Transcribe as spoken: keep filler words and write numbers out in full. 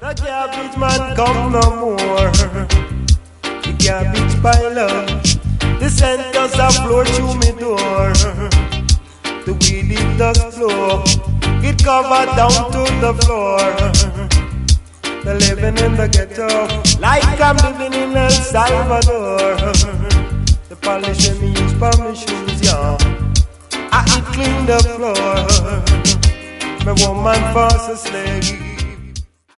The garbage man come no more. The garbage pile up. The scent does a flow through me door. The weed it does flow. It covered down to the floor. The living in the ghetto, like I'm living in El Salvador. The polish me use for my shoes, yeah. I eat clean the floor. My woman falls asleep.